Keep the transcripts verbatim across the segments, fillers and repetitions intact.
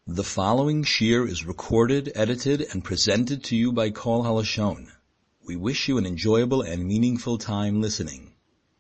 The following shir is recorded, edited, and presented to you by Kol Halashon. We wish you an enjoyable and meaningful time listening.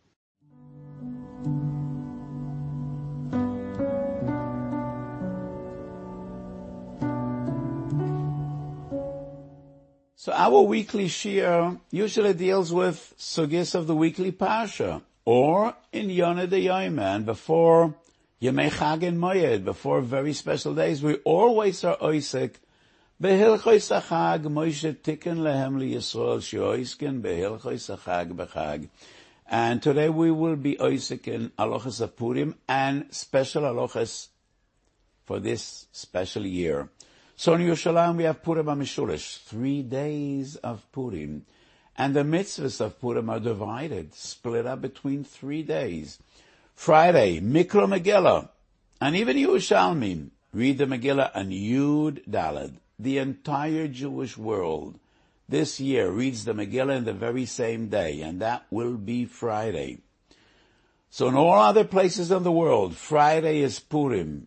So our weekly shir usually deals with sugis of the weekly parsha, or in Yonah D'Yomer, before Yemei Chag and Moed, before very special days. We always are oisek behilchos hachag Moshe tikkun lehem liyisrael sheoisken behilchos hachag b'chag. And today we will be oisek in halachas of Purim and special halachas for this special year. So in Yerushalayim we have Purim HaMishurish, three days of Purim. And the mitzvahs of Purim are divided, split up between three days. Friday, Mikra Megillah, and even Yerushalmi read the Megillah and Yud Daled. The entire Jewish world this year reads the Megillah in the very same day, and that will be Friday. So in all other places of the world, Friday is Purim.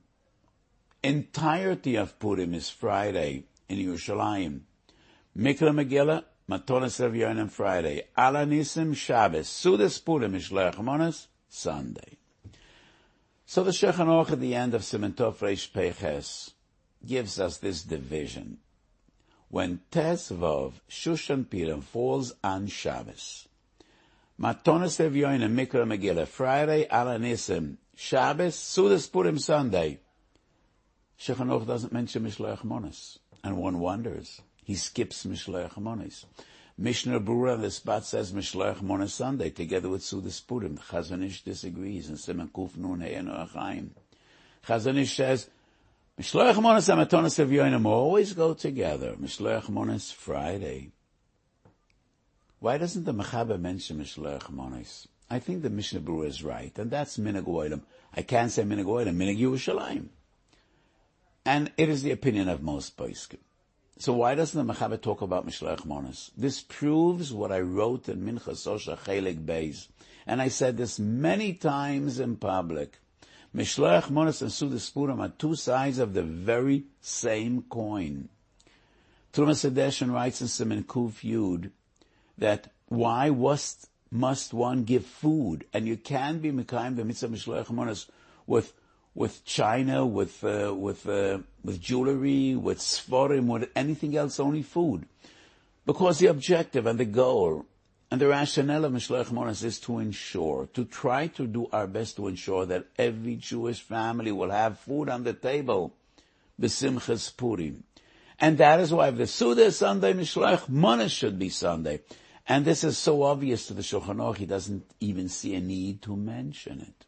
Entirety of Purim is Friday in Yerushalayim. Mikra Megillah, Matonas Rav Yonim Friday. Ala Nisim Shabbos. Sudas Purim Mishleach Monas Sunday. So the Shulchan Aruch at the end of Siman Tov Reish Peiches gives us this division. When Tes Vov Shushan Purim falls on Shabbos, Matonas Rav Yonim Mikra Megillah Friday, Ala Nisim Shabbos, Sudas Purim Sunday. Shulchan Aruch doesn't mention Mishleach Monas, and one wonders. He skips Mishleach Monas. Mishnah Berurah on the spot says Mishleach Monas Sunday together with Sudas Purim. Chazon Ish disagrees in Siman Kuf Nun Hey Noachayim. Chazon Ish says Mishleach Monas and Matonas Rav Yonim always go together. Mishleach Monas Friday. Why doesn't the Mechaber mention Mishleach Monas? I think the Mishnah Berurah is right, and that's Minhag Olam. I can't say Minhag Olam, Minhag Yerushalayim. And it is the opinion of most poskim. So why doesn't the Mechaber talk about Mishleach Monas? This proves what I wrote in Minchas Osha Chelik Beis. And I said this many times in public. Mishleach Monas and Sudas Purim are two sides of the very same coin. Trumas Hadeshen writes in Siman Kuf Yud that why must, must one give food? And you can be Mekayim the mitzvah Mishleach Monas with with china, with uh, with uh, with jewelry, with sforim, with anything else, only food. Because the objective and the goal and the rationale of Mishleach Monas is to ensure, to try to do our best to ensure that every Jewish family will have food on the table, b'simchas Purim. And that is why if the Suda is Sunday, Mishleach Monas should be Sunday. And this is so obvious to the Shulchan Aruch, he doesn't even see a need to mention it.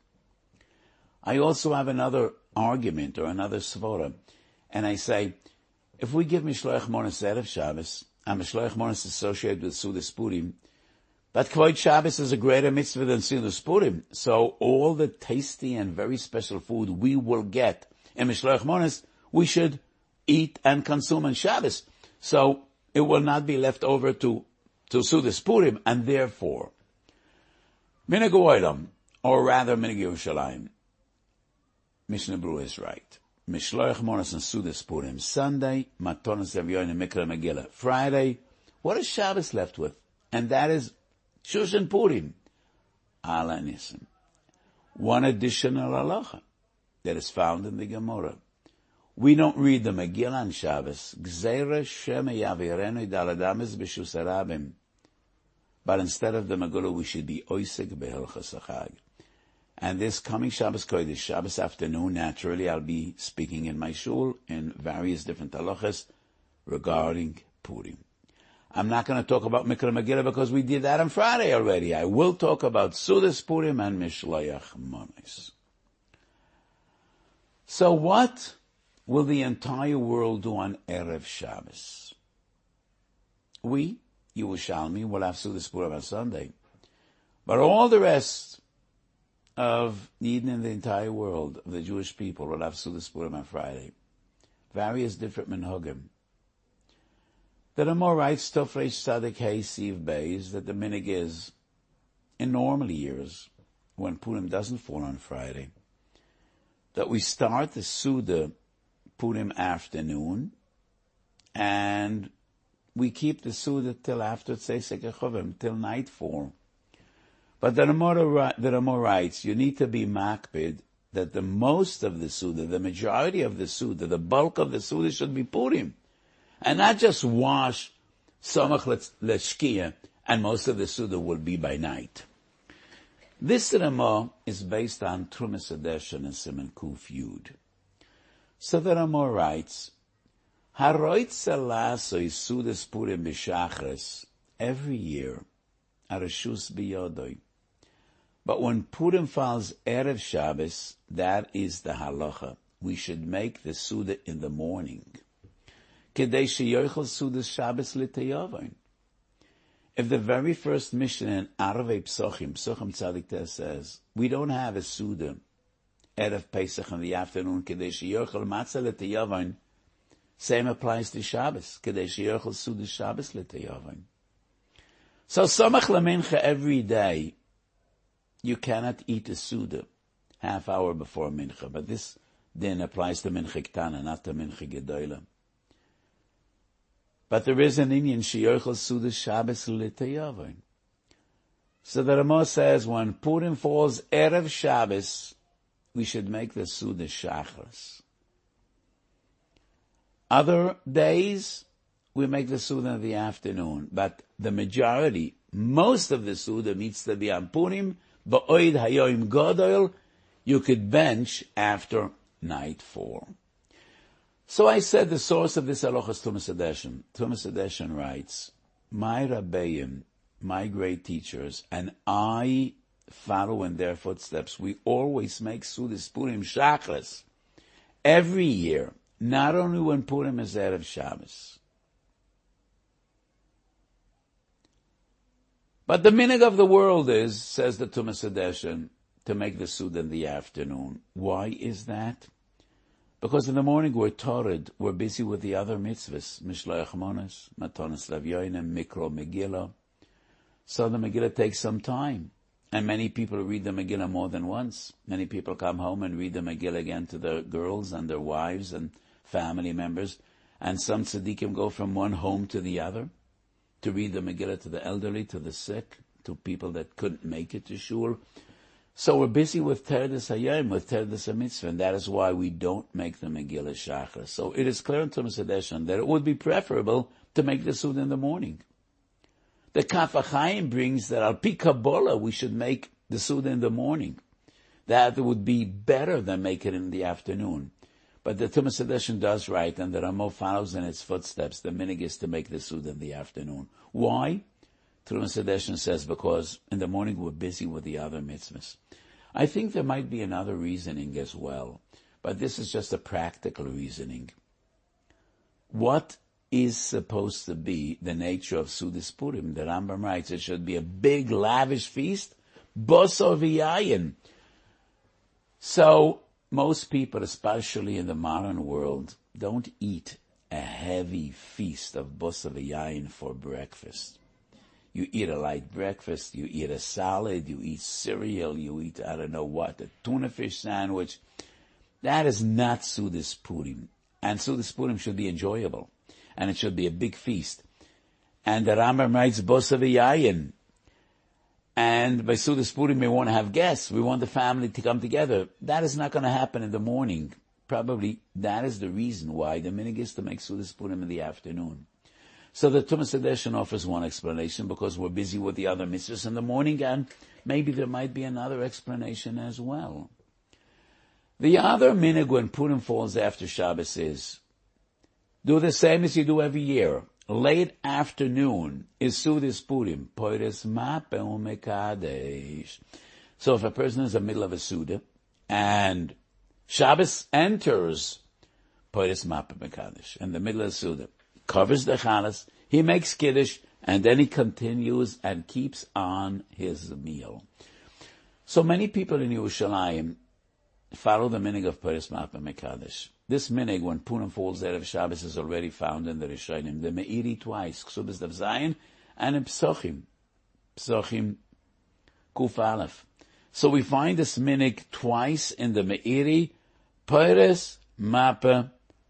I also have another argument or another svara, and I say, if we give Mishleach Monas Erev Shabbos, and Mishleach Monas associated with Sudas Purim, but Kvod Shabbos is a greater mitzvah than Sudas Purim, so all the tasty and very special food we will get in Mishleach Monas, we should eat and consume on Shabbos. So it will not be left over to, to Sudas Purim, and therefore, Minhag Olam, or rather Minhag Yerushalayim, Mishnah Berurah is right. Mishleach Monas and Sudas Purim Sunday, Matonas Rav Yonim Mikra Megillah Friday. What is Shabbos left with? And that is Shushan Purim. Ala Nisim. One additional halacha that is found in the Gemara. We don't read the Megillah on Shabbos. Gzeira Shem Yavirenu Daladamis B'Shus Harabim. But instead of the Megillah, we should be Oisek Behilchos Hachag. And this coming Shabbos Kodesh, Shabbos afternoon, naturally I'll be speaking in my shul in various different halachas regarding Purim. I'm not going to talk about Mikra Megillah because we did that on Friday already. I will talk about Sudas Purim and Mishleach Monas. So what will the entire world do on Erev Shabbos? We, Yerushalmi, will have Sudas Purim on Sunday. But all the rest of Eden in the entire world, of the Jewish people, will have Sudas Purim on Friday. Various different minhagim. The Ramah writes, Tov Reish Tzadik Hey Siv Beis, that the minhag is, in normal years, when Purim doesn't fall on Friday, that we start the Suda Purim afternoon, and we keep the Suda till after Tzeisek Chovim, till nightfall. But the Ramah, the Ramah writes, you need to be makpid that the most of the Suda, the majority of the Suda, the bulk of the Suda should be Purim. And not just wash Samach Leshkia, and most of the Suda will be by night. This Ramah is based on Trumas Hadeshen and Siman Kuf Yud. So the Ramah writes, Haroitz Alaso Sudas Purim B'Shachres, every year, Arashus B'Yodoi. But when Purim falls Erev Shabbos, that is the halacha. We should make the Suda in the morning. Kedei sheyochel Sudas Shabbos l'teyavon. If the very first mission in Arvei Psochim, Psochim Tzadik Teh says, we don't have a Suda Erev Pesach in the afternoon, Kedei sheyochel matzah l'teyavon, same applies to Shabbos, Kedei sheyochel Sudas Shabbos l'teyavon. So Samach Lamincha every day, you cannot eat a Suda half hour before Mincha, but this then applies to Mincha Ktana, not to Mincha Gedoyla. But there is an Inyan Sheyochel Suda Shabbos L'Teyavon. So the Ramah says when Purim falls Erev Shabbos, we should make the Suda Shachris. Other days, we make the Suda in the afternoon, but the majority, most of the Suda needs to be on Purim, Ba'oid Hayoim Godol, you could bench after nightfall. So I said the source of this halacha is Tumas Hadeshen. Tumas Hadeshen writes, my Rabbeim, my great teachers, and I follow in their footsteps. We always make Sudas Purim Shachris every year, not only when Purim is Erev Shabbos. But the minhag of the world is, says the Tumas Hadeshen, to make the Suda in the afternoon. Why is that? Because in the morning we're torrid, we're busy with the other mitzvahs, Mishloach Monos, Matanos Lavyonim, Mikro Megillah. So the Megillah takes some time. And many people read the Megillah more than once. Many people come home and read the Megillah again to their girls and their wives and family members. And some tzaddikim go from one home to the other to read the Megillah to the elderly, to the sick, to people that couldn't make it to shul. So we're busy with Terdes Hayom, with Terdes HaMitzvah, and that is why we don't make the Megillah Shachar. So it is clear in Tumas Hadeshen that it would be preferable to make the Suda in the morning. The Kaf HaChaim brings that al pi Kabbalah we should make the Suda in the morning. That would be better than make it in the afternoon. But the Tumas Hadeshen does write, and the Ramah follows in its footsteps, the minhag is to make the Suda in the afternoon. Why? Tumas Hadeshen says, because in the morning we're busy with the other mitzvahs. I think there might be another reasoning as well, but this is just a practical reasoning. What is supposed to be the nature of Sudas Purim? The Rambam writes it should be a big, lavish feast, Bosor v'yayin. So, most people, especially in the modern world, don't eat a heavy feast of Bosor v'yayin for breakfast. You eat a light breakfast, you eat a salad, you eat cereal, you eat, I don't know what, a tuna fish sandwich. That is not Sudas Purim. And Sudas Purim should be enjoyable. And it should be a big feast. And the Rambam writes, Bosor v'yayin. And by Sudas Purim we want to have guests. We want the family to come together. That is not going to happen in the morning. Probably that is the reason why the minhag is to make Sudas Purim in the afternoon. So the Tumas Hadeshen offers one explanation, because we're busy with the other mitzvahs in the morning, and maybe there might be another explanation as well. The other minhag when Purim falls after Shabbos is, do the same as you do every year. Late afternoon is Sudas Purim. Poires mape umekadesh. So if a person is in the middle of a Suda, and Shabbos enters, Poires mape umekadesh, in the middle of the Suda, covers the chalas, he makes kiddush, and then he continues and keeps on his meal. So many people in Yerushalayim follow the minhag of Poires mape umekadesh. This minhag, when Purim falls out of Shabbos, is already found in the Rishonim. The Meiri twice, Ksubas Dav Zayin, and in Psochim, Psochim Kuf Aleph. So we find this minhag twice in the Meiri, Poires mape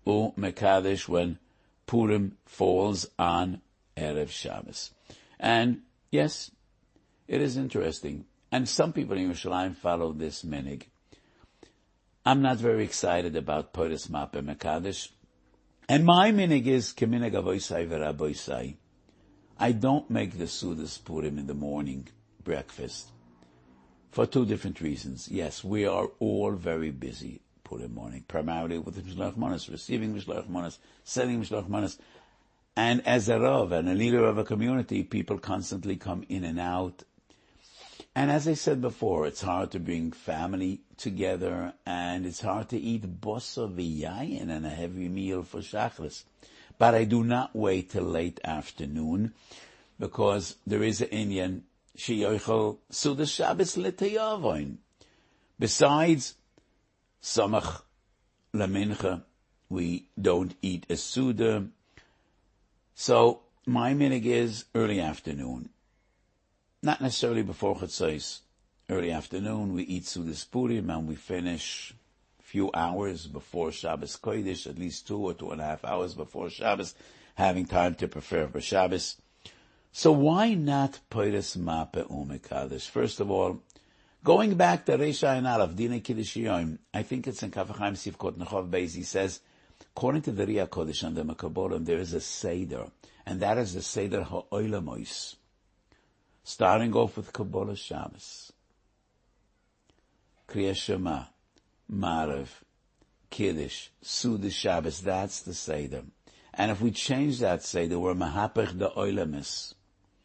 u Mekadesh when Purim falls on Erev Shabbos. And yes, it is interesting. And some people in Yerushalayim follow this minig. I'm not very excited about Poris Mapeh Mekadesh. And my minig is Keminig Avoisai V'Raboisai. I don't make the Sudas Purim in the morning breakfast for two different reasons. Yes, we are all very busy Purim morning, primarily with Mishloach Manos, receiving Mishloach Manos, sending Mishloach Manos. And as a Rav and a leader of a community, people constantly come in and out. And as I said before, it's hard to bring family together, and it's hard to eat bosa v'yayin and a heavy meal for Shachris. But I do not wait till late afternoon, because there is an Inyan, sheyochel Sudas Shabbos l'teyavoin. Besides Samach Lamincha, we don't eat a Suda. So my minig is early afternoon. Not necessarily before Chatzos. Early afternoon, we eat Sudas Purim, and we finish a few hours before Shabbos Kodesh, at least two or two and a half hours before Shabbos, having time to prepare for Shabbos. So why not Poris Mapeh Umekadesh? First of all, going back to Reisha and Aleph, Dina Kiddush Yom, I think it's in Kafachayim Sivkot Nechov Beis, he says, according to the Riyah Kodesh and the Mekabolim, there is a Seder, and that is the Seder HaOilamois. Starting off with Kabbalah Shabbos, Kriyas Shema, Maariv, Kiddush, Sudas Shabbos, that's the Seder. And if we change that Seder, we're Mahapech the Oilamis.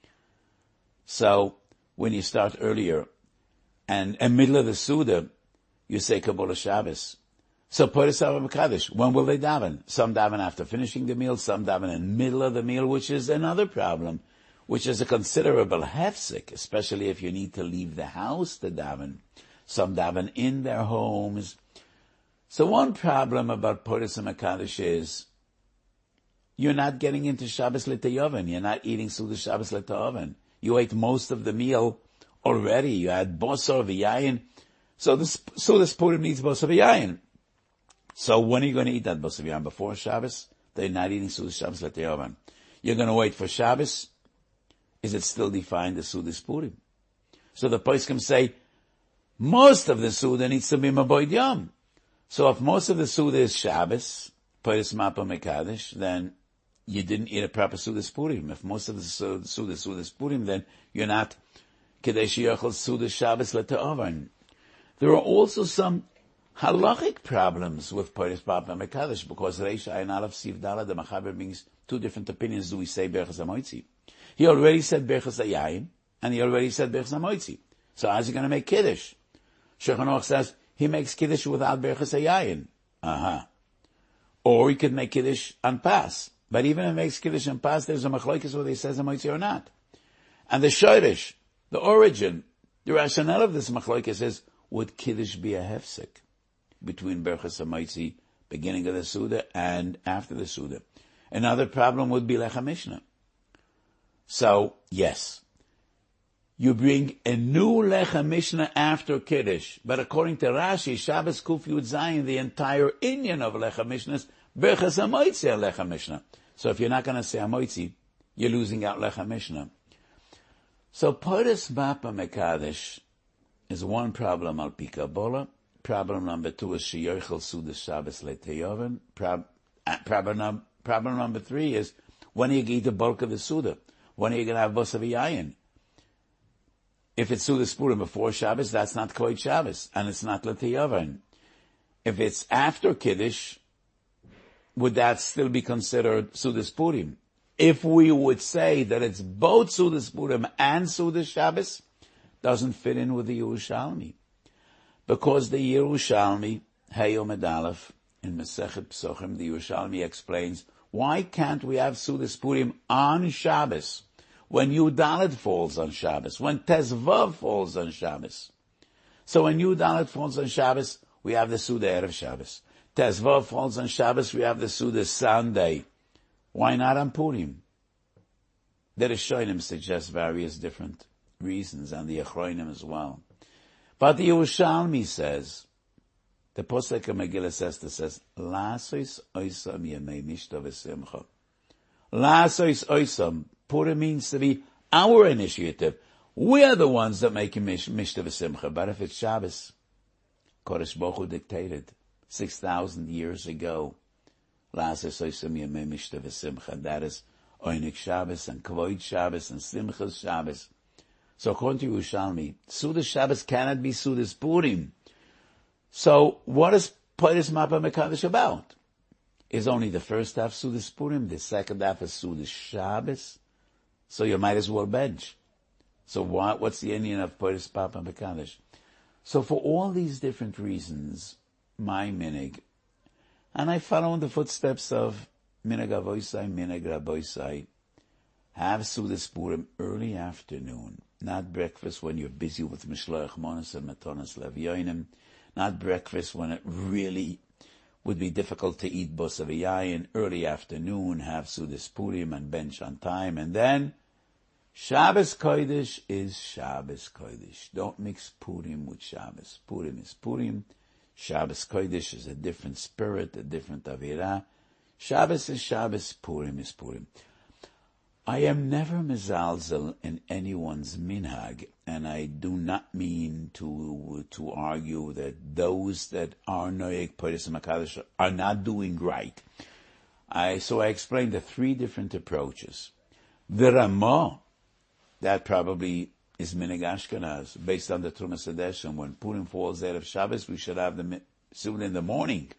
So, when you start earlier, and in the middle of the Suda, you say Kabbalah Shabbos. So, Poris Mekadesh, when will they daven? Some daven after finishing the meal, some daven in the middle of the meal, which is another problem, which is a considerable hefsek, especially if you need to leave the house to daven. Some daven in their homes. So one problem about Poris Mekadesh is you're not getting into Shabbos L'Teyoven. You're not eating Sudas Shabbos L'Teyoven. You ate most of the meal already. You had Bosor V'Yayin. So this Sudas Purim needs Bosor V'Yayin. So when are you going to eat that Bosor V'Yayin? Before Shabbos? They're not eating Sudas Shabbos L'Teyoven. You're going to wait for Shabbos? Is it still defined as Sudas Purim? So the poskim say, most of the Suda needs to be Maboid Yom. So if most of the Suda is Shabbos, Poris Mapeh Mekadesh, then you didn't eat a proper Sudas Purim. If most of the Suda is Sudas Purim, then you're not Kedei Sheyochel Sudas Shabbos L'Te'ovan. There are also some halachic problems with Poris Mapeh Mekadesh, because Reisha Ayin Aleph Siv Daled, the Machaber brings two different opinions. Do we say Berchas HaMoitzi? He already said Berchas HaYayin, and he already said Berchas HaMoitzi. So how's he going to make Kiddush? Shulchan Aruch says he makes Kiddush without Berchas HaYayin. Uh-huh. Or he could make Kiddush on Pas. But even if he makes Kiddush on Pas, there's a machlokes whether he says HaMoitzi or not. And the Shoresh, the origin, the rationale of this machlokes is, would Kiddush be a hefsek between Berchas HaMoitzi, beginning of the Suda, and after the Suda? Another problem would be Lechem Mishnah. So, yes, you bring a new Lechem Mishnah after Kiddush, but according to Rashi, Shabbos Kuf Yud Zayin, the entire inyan of Lechem Mishnah is Berchas HaMoitzi and Lechem Mishnah. So if you're not going to say HaMoitzi, you're losing out Lechem Mishnah. So Poris Mapeh Mekadesh is one problem al pi Kabbalah. Problem number two is Sheyochel Sudas Shabbos L'Teyoven. Problem, problem number three is, when are you going to eat the bulk of the Suda? When are you going to have Bosor V'Yayin? If it's Sudas Purim before Shabbos, that's not Koid Shabbos, and it's not L'Teyoven. If it's after Kiddush, would that still be considered Sudas Purim? If we would say that it's both Sudas Purim and Sudas Shabbos, doesn't fit in with the Yerushalmi. Because the Yerushalmi, Heyom Aleph, in Masechet Psochim, the Yerushalmi explains, why can't we have Sudas Purim on Shabbos, when Yud Dalet falls on Shabbos, when Tezvav falls on Shabbos? So when Yud Dalet falls on Shabbos, we have the Suda Erev Shabbos. Tezvav falls on Shabbos, we have the Suda Sunday. Why not on Purim? The Rishonim suggest various different reasons, and the Achronim as well. But the Yerushalmi says The Posek of Megillah Esther says, Lasois oisam yemei mishta v'simcha. Lasois oisam. Purim means to be our initiative. We are the ones that make mishta v'simcha. But if it's Shabbos, Kodesh Baruch Hu dictated six thousand years ago, Lasois oisam yemei mishta v'simcha. And that is Oinik Shabbos and Kvoid Shabbos and Simchas Shabbos. So according to Yerushalmi, Sudas Shabbos cannot be Sudas Purim. So what is Poros Mapa Mekadesh about? Is only the first half Sudas Purim, the second half is Sudas Shabbos? So you might as well bench. So what, what's the Indian of Poros Mapa Mekadesh? So for all these different reasons, my minig, and I follow in the footsteps of Minig Avoisai, Minig Raboisai, have Sudas Purim early afternoon, not breakfast when you're busy with Mishloach Monos and Matonas Levyoinim, not breakfast when it really would be difficult to eat Bosav Yayin, early afternoon, have Sudas Purim and bench on time, and then Shabbos Kodesh is Shabbos Kodesh. Don't mix Purim with Shabbos. Purim is Purim. Shabbos Kodesh is a different spirit, a different Avirah. Shabbos is Shabbos, Purim is Purim. I am never mezalzel in anyone's minhag, and I do not mean to to argue that those that are noyek Poros Mekadesh are not doing right. I so I explained the three different approaches. The Ramah, that probably is minhag Ashkenaz, based on the Trumas Hadesh, and when Purim falls out of Shabbos, we should have the soon in the morning.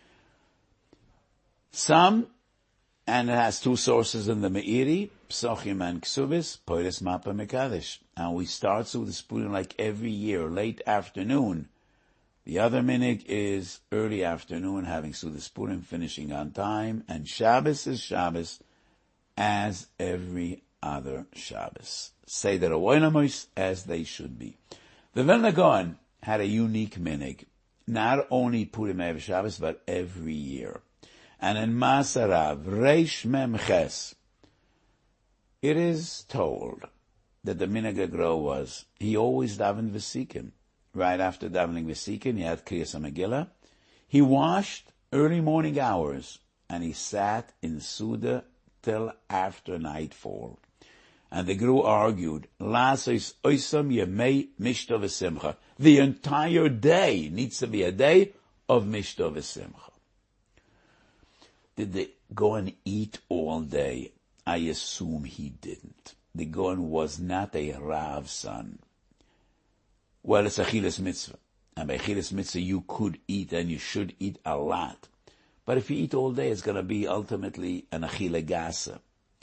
Some, and it has two sources in the Meiri, Psochim and Ksubis, Poros Mapa Mekadesh. And we start with the Purim like every year, late afternoon. The other minig is early afternoon, having Sudas Purim, finishing on time. And Shabbos is Shabbos, as every other Shabbos. Say the Rawoinamos as they should be. The Vilna Gaon had a unique minig, not only Purim Erev Shabbos, but every year. And in Masarav, Reish Mem Ches, it is told that the minhag agro was, he always davened Vesikim. Right after davening Vesikim, he had Kriyas HaMegillah. He washed early morning hours, and he sat in Suda till after nightfall. And the Gru argued, Lasos oisam yemei mishta v'simcha. The entire day needs to be a day of mishta v'simcha. Did they go and eat all day? I assume he didn't. The Gaon was not a Rav son. Well, it's a Achilas Mitzvah. And by Achilas Mitzvah, you could eat and you should eat a lot. But if you eat all day, it's going to be ultimately an Achila Gasa.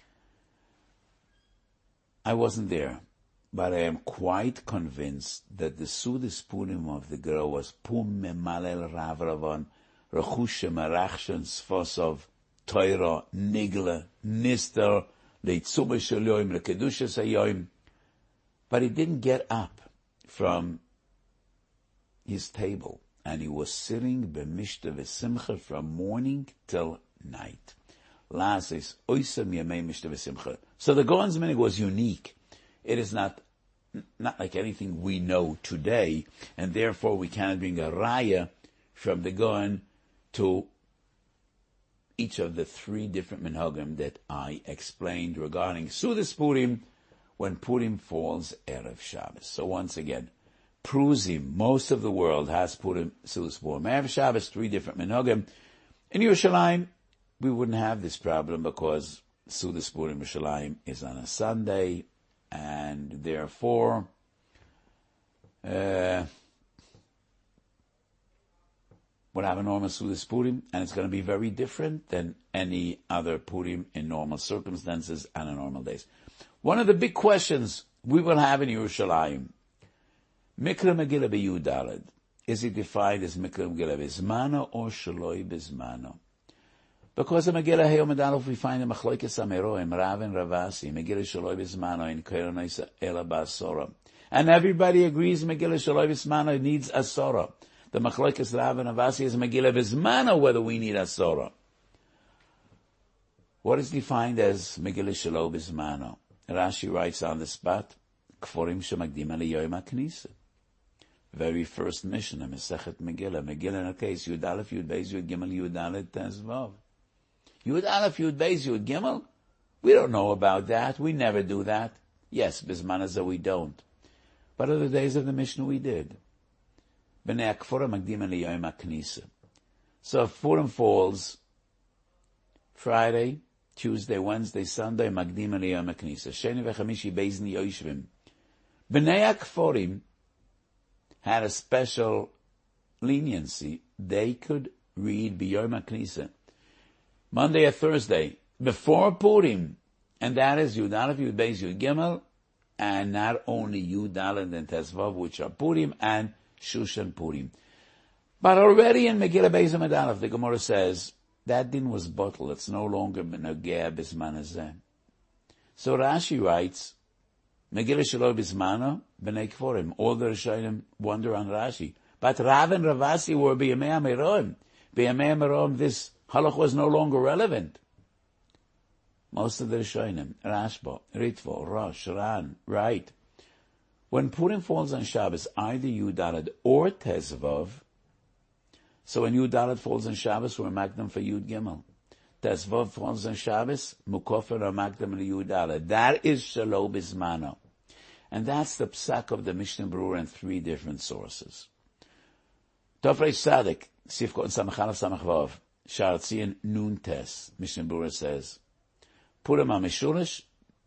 I wasn't there, but I am quite convinced that the Sudas Purim of the girl was Pum Memalel Rav Ravon, Rechusha Marachshan Sfosov, Torah, Nigla, Nister, Leitzuma Shalom, Lekedusha Sayoim. But he didn't get up from his table, and he was sitting b'mishta v'simcha from morning till night. Lasis oisam yemei mishta v'simcha. So the Gaon's minhag was unique. It is not not like anything we know today, and therefore we cannot bring a raya from the Gaon to each of the three different minhagim that I explained regarding Sudas Purim when Purim falls Erev Shabbos. So once again, Pruzim, most of the world has Purim, Sudas Purim, Erev Shabbos, three different minhagim. In Yerushalayim, we wouldn't have this problem because Sudas Purim Yerushalayim is on a Sunday, and therefore, uh, we'll have a normal Sudas Purim, and it's going to be very different than any other Purim in normal circumstances and on normal days. One of the big questions we will have in Yerushalayim, Mikra Megillah B'Yudalad, is it defined as Mikra Megillah B'Zmano or Shaloi B'Zmano? Because in Megillah Heyom Adalov we find the Machloikes Ameroim, Rav and Ravasi, Megillah Shaloi B'Zmano, in Koyronoisa Ela Ba'Asora. And everybody agrees Megillah Shaloi B'Zmano needs Asora. The Machloikes Rav and Ravasi is Megillah B'Zmano whether we need Asora. What is defined as Megillah Shaloi B'Zmano? Rashi writes on the spot, Kforim Shemagdim Ele Yoim HaKnisa. very first Mishnah, Masechet Megillah. Megillah in a case, Yud Aleph, Yud Beis, Yud Gimel, Yud Dalet, Tes Vav. Yud Aleph, Yud Beis, Yud Gimel? We don't know about that. We never do that. Yes, Bisman Hazeh we don't. But other days of the Mishnah we did. B'nei Akfora Magdim Liyom HaKnisa. So if Purim falls Friday, Tuesday, Wednesday, Sunday, Magdim Liyom HaKnisa. Sheni v'chamishi Beizin Yoshvim. B'nei Akforim had a special leniency. They could read B'yom HaKnisa Monday or Thursday before Purim, and that is Yud Aleph, Yud Beis, Yud Gimel, and not only Yud Dalet and Tes Vav, which are Purim, and Shushan Purim. But already in Megillah Beis Amud Aleph, the Gemara says, that din was bottled. It's no longer Menogea Bisman Hazeh. So Rashi writes, Megillah Shelo Bismano, B'nei Kforim. All the Rishonim wonder on Rashi. But Rav and Ravasi were B'yamei HaMeroim. B'yamei HaMeroim, this halach was no longer relevant. Most of the Rishonim, Rashba, Ritva, Rosh, Ran, right. When Purim falls on Shabbos, either Yud Dalet or Tes Vav, so when Yud Dalet falls on Shabbos, we're magdam for Yud Gimel. Tes Vav falls on Shabbos, Mukofer or magdam for Yud Dalet. That is Shelo Bismano. And that's the psak of the Mishnah Berurah in three different sources. Tofrei Sadik, Sifkot and Samachalaf Samachvav, Sharatzian Nun Tes, Mishnah Berurah says, Purim HaMishurish,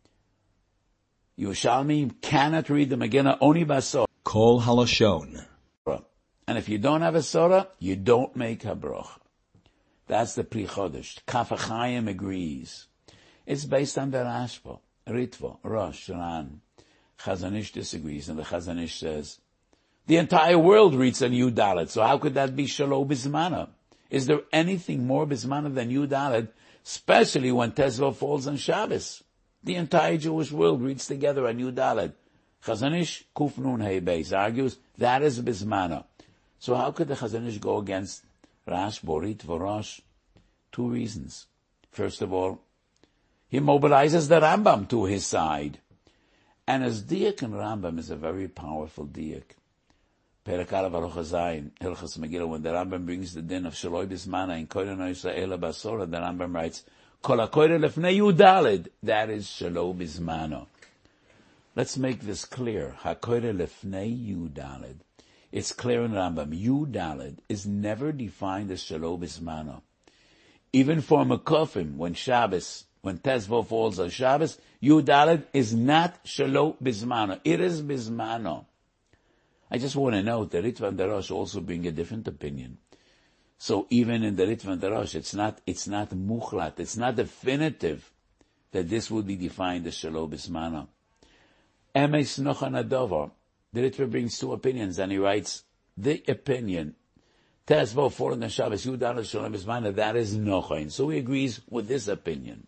Yerushalmi cannot read the Megillah only by Sorah. Kol Halashon. And if you don't have a Sorah, you don't make Habroch. That's the Pri Chodesh. Kaf HaChaim agrees. It's based on the Rashba, Ritva, Rosh, Ran. Chazon Ish disagrees, and the Chazon Ish says, the entire world reads on Yud Dalet, so how could that be Shelo Bismana? Is there anything more Bismana than Yud Dalet, especially when Tes Vav falls on Shabbos? The entire Jewish world reads together on Yud Dalet. Chazon Ish, Kuf Nun Hey Beis, argues that is Bismana. So how could the Chazon Ish go against Rash, Borit, Vorosh? Two reasons. First of all, he mobilizes the Rambam to his side. And as diak and Rambam is a very powerful diak. Perek Aleph Halacha Zayin, Hilchos Megillah, when the Rambam brings the din of Shaloi Bismana in Koren Yisrael Basora, the Rambam writes, Kol HaKoyre Lefnei Yud Dalet, that is Shaloi Bismana. Let's make this clear. HaKoyre Lefnei Yud Dalet. It's clear in Rambam. Yud Dalet is never defined as Shaloi Bismana. Even for Mekofim, when Shabbos, when Tes Vav falls on Shabbos, Yud Dalet is not Shaloi Bismana. It is Bismana. I just want to note that Ritva and Darash also bring a different opinion. So even in the Ritva and Darash, it's not, it's not muchlat, it's not definitive that this would be defined as Shaloi Bismana. Emes Nochan Adovar, the Ritva brings two opinions, and he writes, the opinion, Tes Vav falling on Shabbos, Yud Dalet Shaloi Bismana, that is Nochan. So he agrees with this opinion.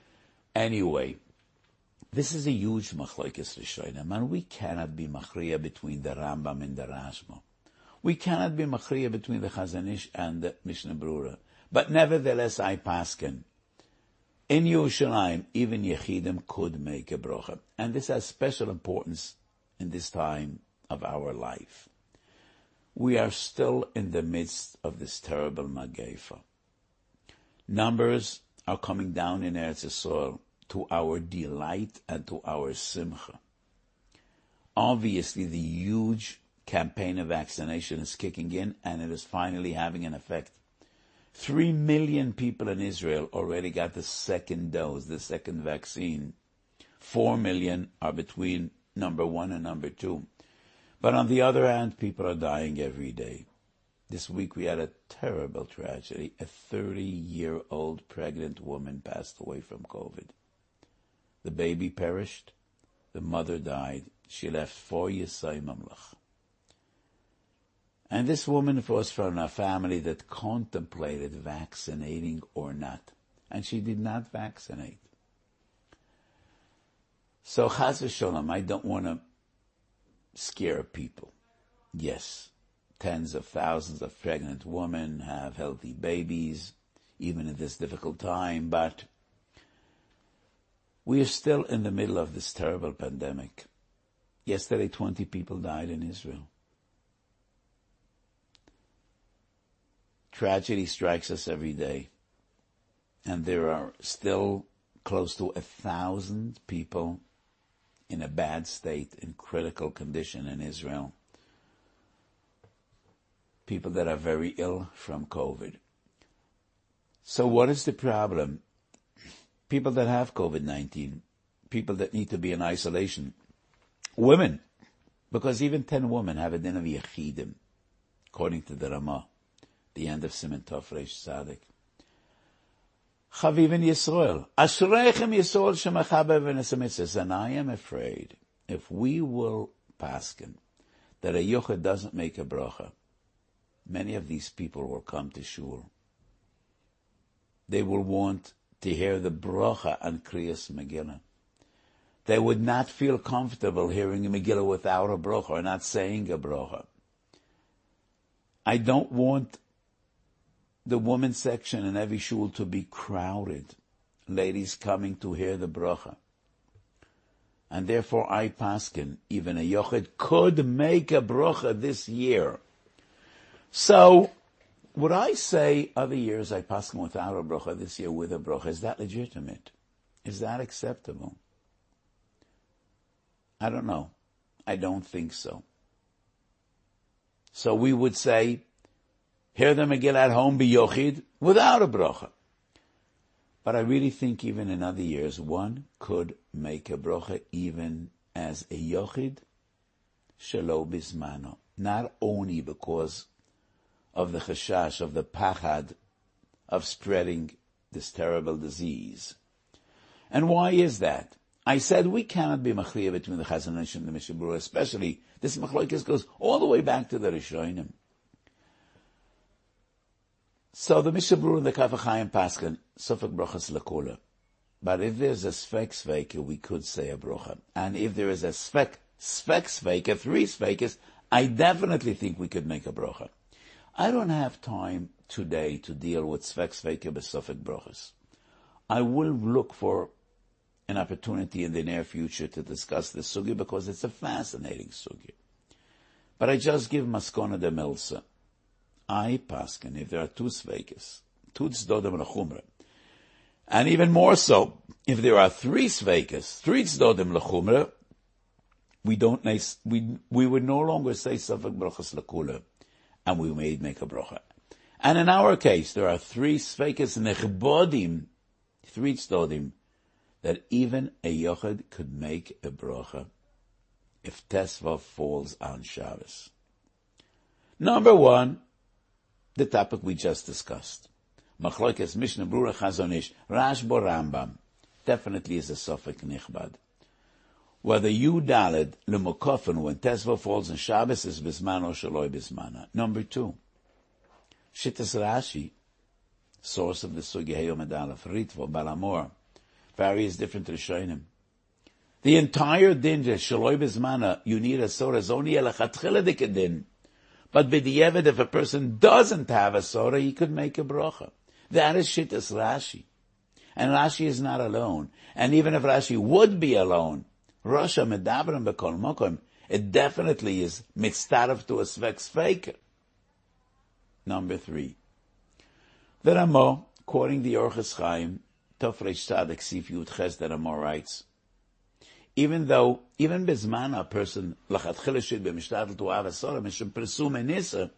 Anyway, this is a huge machlokes rishonim, and we cannot be machriya between the Rambam and the Rashba. We cannot be machriya between the Chazon Ish and the Mishnah Berurah. But nevertheless, I paskin. In Yerushalayim, even Yechidim could make a brocha. And this has special importance in this time of our life. We are still in the midst of this terrible Mageifa. Numbers are coming down in Eretz Yisrael to our delight and to our simcha. Obviously, the huge campaign of vaccination is kicking in, and it is finally having an effect. Three million people in Israel already got the second dose, the second vaccine. Four million are between number one and number two. But on the other hand, people are dying every day. This week we had a terrible tragedy. A thirty-year-old pregnant woman passed away from COVID. The baby perished. The mother died. She left four Yisai Mamlach. And this woman was from a family that contemplated vaccinating or not. And she did not vaccinate. So, Chas v'sholom, I don't want to scare people. Yes, tens of thousands of pregnant women have healthy babies, even in this difficult time, but we are still in the middle of this terrible pandemic. Yesterday, twenty people died in Israel. tragedy strikes us every day. And there are still close to a thousand people in a bad state, in critical condition in Israel. People that are very ill from COVID. So what is the problem? People that have COVID nineteen, people that need to be in isolation, women, because even ten women have a din of yechidim, according to the Ramah, the end of Siman Tov Reish Tzadik. Chavivin Yisrael, Ashreichem Yisrael shemechaber v'nesamitzes, and I am afraid if we will paskin that a yochid doesn't make a bracha, many of these people will come to shul. They will want to hear the bracha on Kriyas Megillah. They would not feel comfortable hearing a Megillah without a bracha or not saying a bracha. I don't want the women's section in every shul to be crowded, ladies coming to hear the bracha. And therefore I paskin, even a yochid could make a bracha this year. So, would I say other years I paskin without a bracha, this year with a bracha? Is that legitimate? Is that acceptable? I don't know. I don't think so. So we would say, hear the Megillah at home, be yochid, without a bracha. But I really think even in other years, one could make a bracha even as a yochid, shelo bismano. Not only because of the chashash, of the pachad, of spreading this terrible disease. And why is that? I said we cannot be machliya between the Chazon Ish and the Mishnah Berurah, especially this machlokes goes all the way back to the Rishonim. So the Mishnah Berurah and the Kaf HaChaim paskin sufek brachas lekula. But if there's a svek sveika, we could say a bracha. And if there is a svek svek sveika, three sveikas, I definitely think we could make a bracha. I don't have time today to deal with svek sveika besufek brachas. I will look for an opportunity in the near future to discuss this sugi because it's a fascinating sugi. But I just give maskona de milsa. I paskin, if there are two sveikas, two tzdodim lechumra, and even more so, if there are three sveikas, three tzdodim lechumra, we don't we we would no longer say sufek brachas lekula, and we may make a bracha. And in our case, there are three sveikas nechbodim, three tzdodim, that even a yochid could make a bracha if Tesvav falls on Shabbos. Number one, the topic we just discussed. Machlokes Mishnah Berurah Chazon Ish, Rashba Rambam, definitely is a sofek nichbad. Whether you daled l'mokofin when Tesvav falls on Shabbos is bisman or shaloi bismana. Number two, Shittas Rashi, source of the Sugi Heyom Adalaf, Ritvo, Balamor, various different Rishonim. The entire din, shaloi bismana, you need a sorah, is only a lechatchila din. But b'di'evet, if a person doesn't have a sorah, he could make a bracha. That is Shittas Rashi. And Rashi is not alone. And even if Rashi would be alone, Rasha medabram b'kol mokom, it definitely is mitzdaref to a svek sveiker. Number three. The Ramah, quoting the Orchos Chaim, Tov Reish Tzadik Sif Yud Ches, the Ramah writes, even though, even bezman a person, lachatchila should be mishtadel to have a sorah, mishum presum enisa.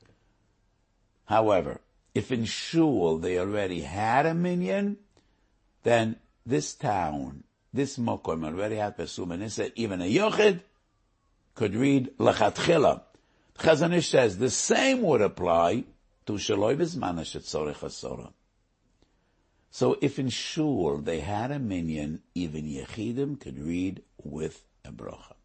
However, if in shul they already had a minyan, then this town, this mokom already had presum enisa, even a yochid could read lachatchila. Chazon Ish says the same would apply to shaloi bezman shetzorech hasorah. So if in shul they had a minyan, even yechidim could read with a bracha.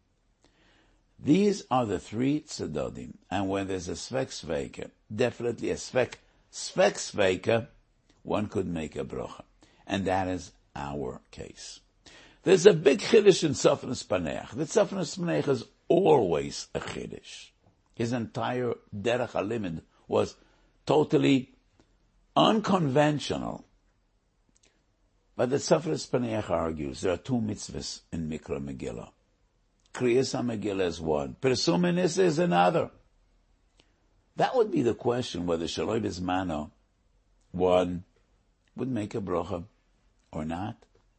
These are the three tzedodim, and when there's a svek sveika, definitely a svek svek sveika, one could make a bracha, and that is our case. There's a big chiddush in Sofnas Paneach. The Sofnas Paneach is always a chiddush. His entire derech halimud was totally unconventional. But the Sofnas Paneach argues there are two mitzvahs in Mikra Megillah. Kriyas HaMegillah is one. Persum Enisa is another. That would be the question, whether Shaloi Bismano, one, would make a bracha or not.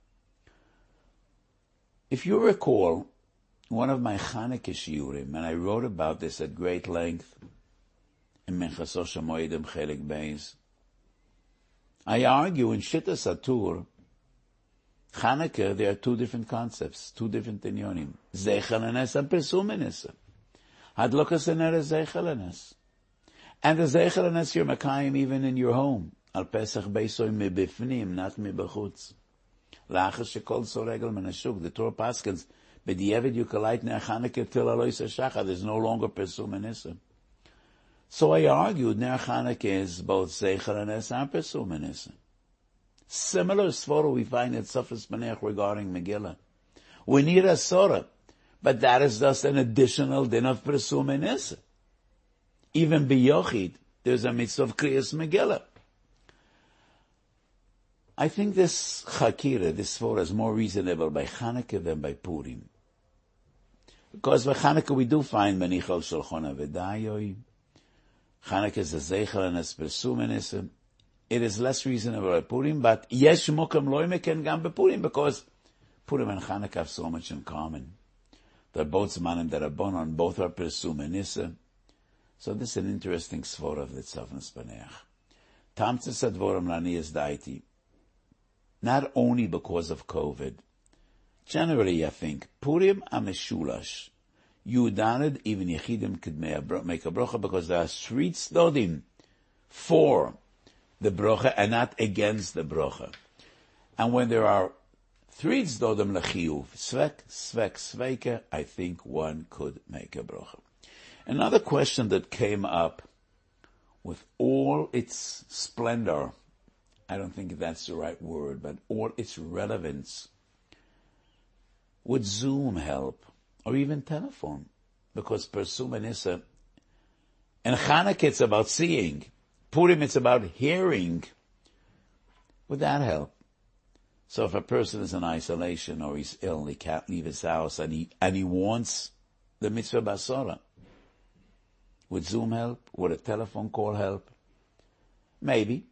If you recall, one of my Chanukah shiurim, and I wrote about this at great length in Minchas Moedim Chelik Beis, I argue in Shittas Atur, Chanukah, there are two different concepts, two different inyonim. Zeichel Hanes and Persum Hanes. Hadlokas Haner is Zeichel Hanes. And the Zeichel Hanes you're Makayim even in your home. Al Pesach Beisoy mebifnim, not mebachutz. Lachas shekol soregel menashuk. The Torah paskins, b'di'evid you collide ner Chanukah till Alois HaShachar. There's no longer Persum Hanes. So I argued ner Chanukah is both Zeichel Hanes and Persum Hanes. Similar svara we find at Sofas Paneach regarding Megillah. We need a Sorah, but that is just an additional din of Persum Hanes. Even B'yochid, there's a mitzvah of Kriyas Megillah. I think this Chakira, this svara, is more reasonable by Chanukah than by Purim. Because by Chanukah we do find Menichal Shulchan Avedayoi. Chanukah is a Zeichel and a Persum Hanes. It is less reasonable by Purim, but Yesh Mukam Loime can gam by Purim, because Purim and Chanukah have so much in common. They're both Zmanim Darabonon, both are Persum Hanes. So this is an interesting svara of the Tzavnas Paneach. Tamtzes Advorim Lani is Daiti. Not only because of COVID. Generally, I think, Purim Ameshulash. Yudanid, even Yechidim could make a bracha, because there are three tzdodim for the bracha and not against the bracha. And when there are three tzdodim lechiyuv, svek, svek, sveke, I think one could make a bracha. Another question that came up with all its splendor, I don't think that's the right word, but all its relevance, would Zoom help, or even telephone? Because Persum Hanes, and Chanukah it's about seeing, Purim it's about hearing. Would that help? So if a person is in isolation or he's ill, he can't leave his house, and he and he wants the mitzvah basara, would Zoom help? Would a telephone call help? Maybe.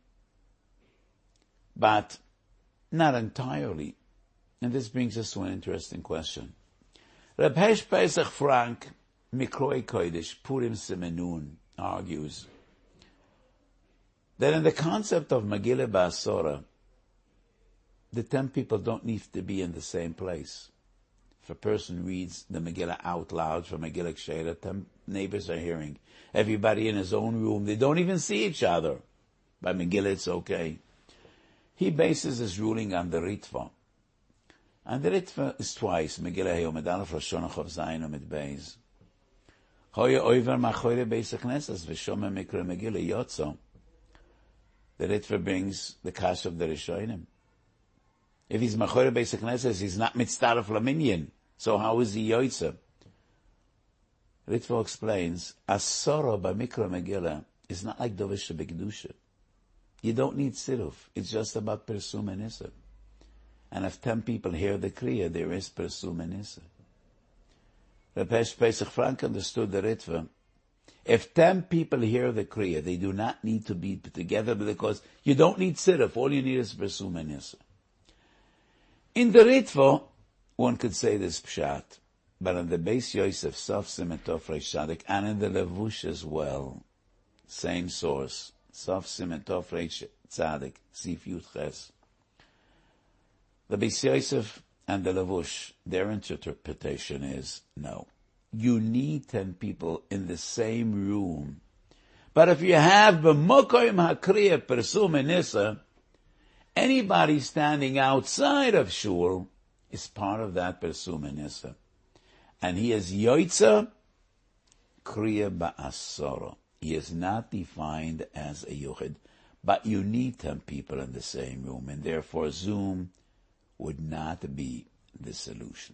But not entirely. And this brings us to an interesting question. Reb Hesh Pesach Frank, Mikroi Kodesh, Purim Semenun, argues that in the concept of Megillah Ba'asora, the ten people don't need to be in the same place. If a person reads the Megillah out loud from Megillah Ksheira, ten neighbors are hearing. Everybody in his own room, they don't even see each other. By Megillah it's okay. He bases his ruling on the Ritva. And the Ritva is twice. Megillah Heyom Medalef Roshon Chav Zayin Omid Beis. Hoya Oiver Machoire Beis HaKnesses V'Shomem Mikra Megillah Yotzo. The Ritva brings the Kash of the Rishonim. If he's Machoire Beis HaKnesses, he's not Mitzdaref Laminyan. So how is he Yotzo? Ritva explains, Asoro by Mikra Megillah is not like Dovish B'Kedusha. You don't need Siruf. It's just about Persum Hanes. And if ten people hear the Kriya, there is Persum Hanes. Reb Hesh Pesach Frank understood the Ritva. If ten people hear the Kriya, they do not need to be together, because you don't need Siruf. All you need is Persum Hanes. In the Ritva, one could say this Pshat, but in the Beis Yosef, Sof Simen Tov Reish Tzadik, and in the Levush as well, same source, Sof Simen Tov Reish Tzadik, Sif Yud Ches. The Beis Yosef and the Levush, their interpretation is, no. You need ten people in the same room. But if you have b'mokoyim hakriya Persum Hanes, anybody standing outside of shul is part of that Persum Hanes. And he is Yoitza Kriya Ba'asoro. He is not defined as a Yuchid, but you need ten people in the same room, and therefore Zoom would not be the solution.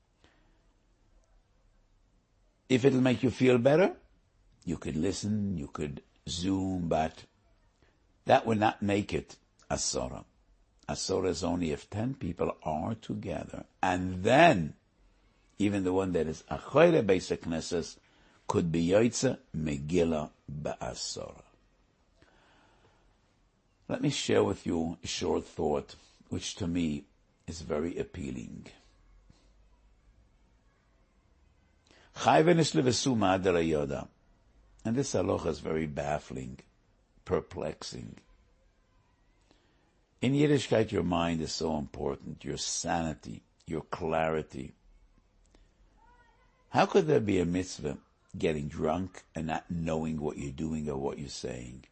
If it'll make you feel better, you could listen, you could Zoom, but that would not make it Asora. Asora is only if ten people are together, and then even the one that is Achoire Beis HaKnesses could be Yoitza Megillah ba'asor. Let me share with you a short thought, which to me is very appealing. And this halacha is very baffling, perplexing. In Yiddishkeit, your mind is so important, your sanity, your clarity. How could there be a mitzvah getting drunk and not knowing what you're doing or what you're saying?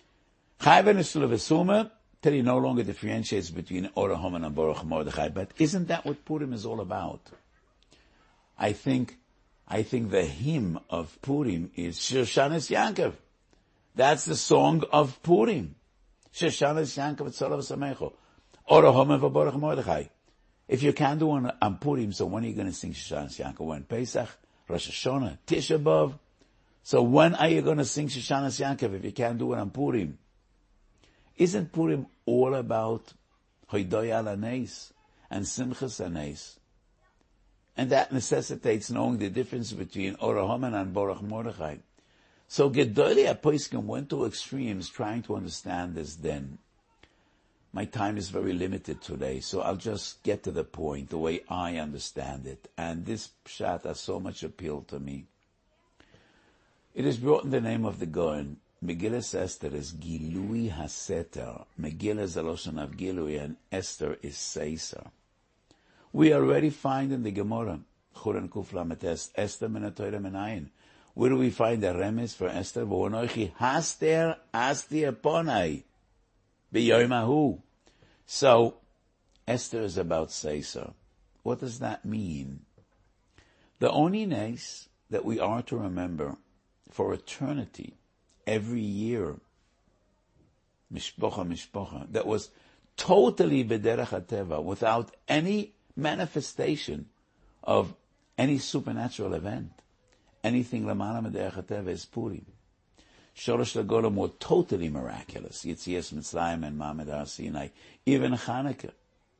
Till he no longer differentiates between Or HaHaman and Baruch Mordechai. But isn't that what Purim is all about? I think, I think the hymn of Purim is Shoshanas Yankov. That's the song of Purim. Shoshanas Yankov Tzolav Samecho. Or HaHaman and Baruch Mordechai. If you can't do one on Purim, so when are you going to sing Shoshanas Yankov? When? Pesach, Rosh Hashanah, Tisha B'Av. So when are you going to sing Shoshanas Yankov if you can't do it on Purim? Isn't Purim all about Hoidoy Al Hanes and Simchas Hanes? And that necessitates knowing the difference between Or HaHaman and Baruch Mordechai. So Gedolei HaPoskim went to extremes trying to understand this then. My time is very limited today, so I'll just get to the point, the way I understand it. And this pshat has so much appeal to me. It is brought in the name of the Gaon. Megillah Esther is Gilui HaSeter. Megillah is the Lashon of Gilui, and Esther is Seiser. We already find in the Gemara, Churan Kuf Lamet Es, Esther min haTorah menayin. Where do we find the remes for Esther? V'onochi haster asti eponai b'yom hahu. So, Esther is about Seiser. What does that mean? The only nace that we are to remember for eternity, every year, mishpocha, mishpocha, that was totally b'derech hateva, without any manifestation of any supernatural event. Anything l'mala b'derech hateva is Purim. Shorosh Lagolim were totally miraculous. Yitzias Mitzrayim and Ma'amad Har Sinai, even Chanukah.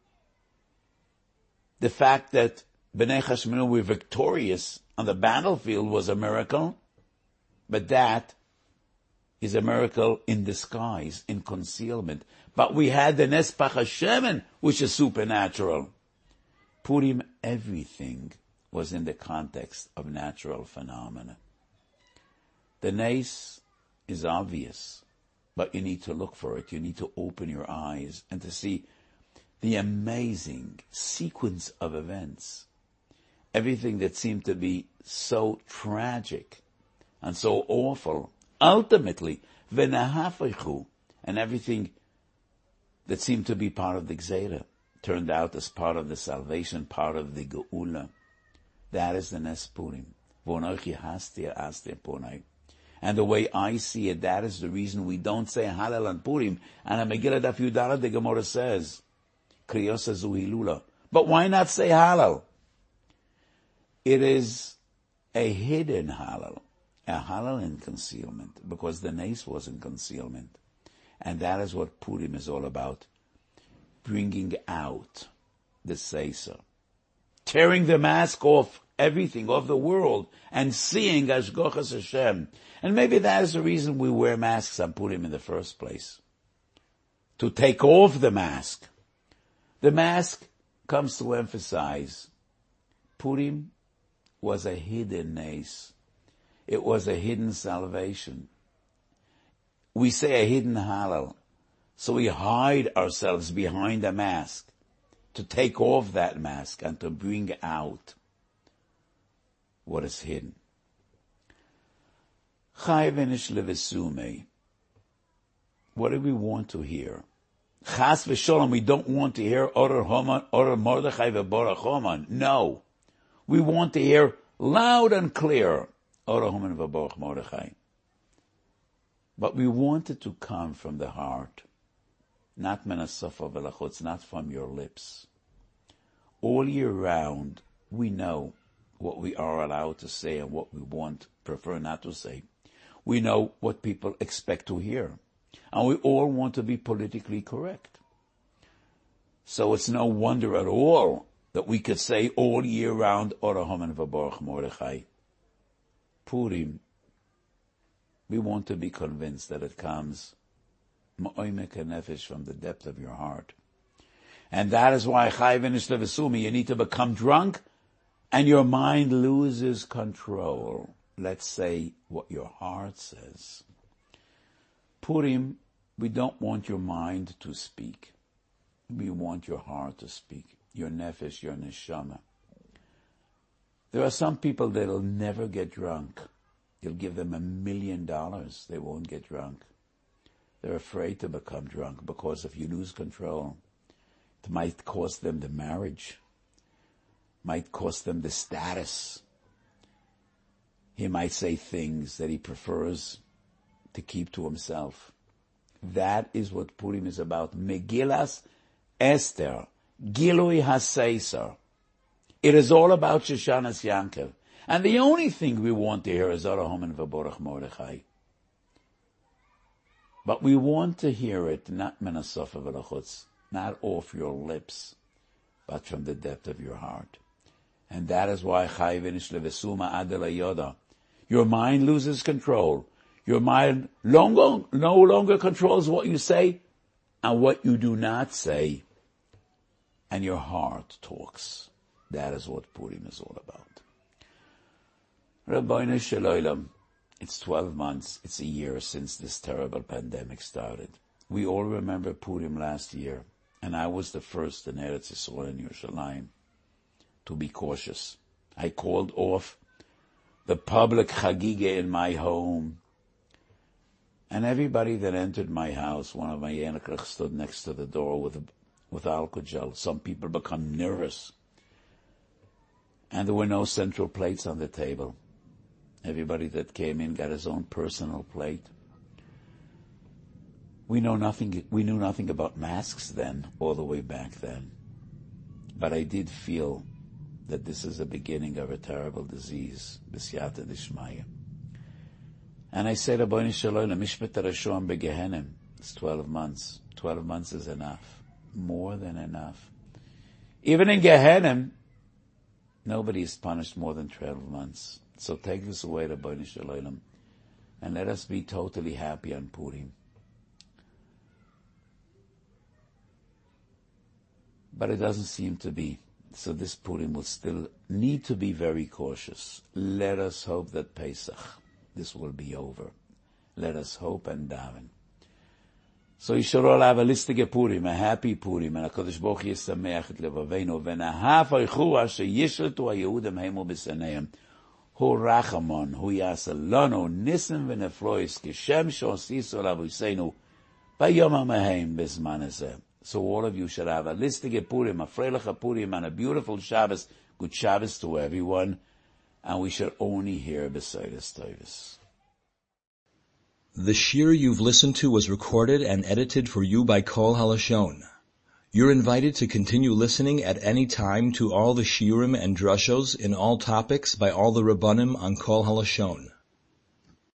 The fact that Bnei Chashmonu were victorious on the battlefield was a miracle, but that is a miracle in disguise, in concealment. But we had the Nes Pach HaShemen, which is supernatural. Purim, everything was in the context of natural phenomena. The Nes is obvious, but you need to look for it. You need to open your eyes and to see the amazing sequence of events. Everything that seemed to be so tragic and so awful, ultimately, v'nahafichu, and everything that seemed to be part of the Gzeira turned out as part of the salvation, part of the Geula. That is the Nes Purim. V'onochi hastir astir ponai. And the way I see it, that is the reason we don't say Hallel on Purim. And a Megillah Daf Yudala, the Gemara says, Kriyos Hazu Hilula. But why not say Hallel? It is a hidden Hallel. A Hallel in concealment, because the Nes was in concealment. And that is what Purim is all about. Bringing out the Seiser. Tearing the mask off everything, of the world, and seeing Hashgochas Hashem. And maybe that is the reason we wear masks on Purim in the first place. To take off the mask. The mask comes to emphasize Purim was a hidden Nes. It was a hidden salvation. We say a hidden Hallel. So we hide ourselves behind a mask to take off that mask and to bring out what is hidden. What do we want to hear? Chas v'sholom, we don't want to hear Or HaHaman, Or Mordechai v'Baruch HaHaman. No. We want to hear loud and clear Or HaHaman v'Baruch Mordechai. But we want it to come from the heart, not menasofa v'lachutz, not from your lips. All year round, we know what we are allowed to say and what we want, prefer not to say. We know what people expect to hear. And we all want to be politically correct. So it's no wonder at all that we could say all year round, Or HaHaman v'Baruch Mordechai. Purim We want to be convinced that it comes ma'omek nefesh, from the depth of your heart. And that is why chai v'nish levesumi, you need to become drunk and your mind loses control. Let's say what your heart says. Purim, we don't want your mind to speak. We want your heart to speak, your nefesh, your neshama. There are some people that'll never get drunk. You'll give them a million dollars, they won't get drunk. They're afraid to become drunk because if you lose control, it might cost them the marriage, might cost them the status. He might say things that he prefers to keep to himself. That is what Purim is about. Megillas Esther, Gilui HaSeisar. It is all about Shoshanas Yankev. And the only thing we want to hear is Arahomen V'Borach Mordechai. But we want to hear it not Menasofa V'Lachutz, not off your lips, but from the depth of your heart. And that is why Chai V'Nish Levesuma Adela Yoda. Your mind loses control. Your mind longer, no longer controls what you say and what you do not say. And your heart talks. That is what Purim is all about. Rabbeinu Shalom, it's twelve months, it's a year since this terrible pandemic started. We all remember Purim last year, and I was the first in Eretz Yisrael in Yerushalayim to be cautious. I called off the public chagiga in my home, and everybody that entered my house, one of my Yannikrach stood next to the door with with alcohol. Some people become nervous. And there were no central plates on the table. Everybody that came in got his own personal plate. We know nothing, we knew nothing about masks then, all the way back then. But I did feel that this is the beginning of a terrible disease, B'siyata Dishmaya. And I said, Rabbeinu Shalom, Mishpat Rashon Begehenim. It's twelve months. Twelve months is enough. More than enough. Even in Gehenim, nobody is punished more than twelve months. So take this away, Rabbeinu Shalom, and let us be totally happy on Purim. But it doesn't seem to be. So this Purim will still need to be very cautious. Let us hope that Pesach, this will be over. Let us hope and daven. So you should all have a listige Purim, a happy Purim, and HaKadosh Baruch Hu yisameach et levaveinu, v'nahaf oichu asher yishletu haYehudim heimu b'saneihem, hu rachamon, hu yasalonu, nisim v'neflois, kishem shosisu lavuseinu, bayom ha'mehem b'zman hazeh. So all of you should have a listige Purim, a freiliche Purim, and a beautiful Shabbos. Good Shabbos to everyone, and we should only hear B'seides Tovis. The shir you've listened to was recorded and edited for you by Kol Halashon. You're invited to continue listening at any time to all the shirim and drushos in all topics by all the Rabbanim on Kol Halashon.